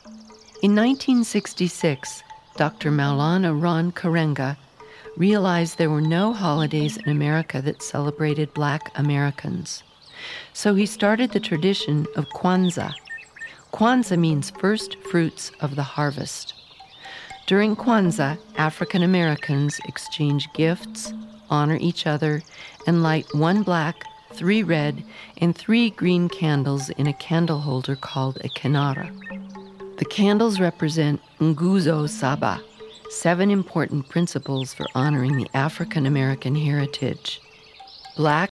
In 1966, Dr. Maulana Ron Karenga realized there were no holidays in America that celebrated Black Americans. So he started the tradition of Kwanzaa. Kwanzaa means first fruits of the harvest. During Kwanzaa, African Americans exchange gifts, honor each other, and light 1 black, 3 red, and 3 green candles in a candle holder called a kinara. The candles represent Nguzo Saba, 7 important principles for honoring the African American heritage. Black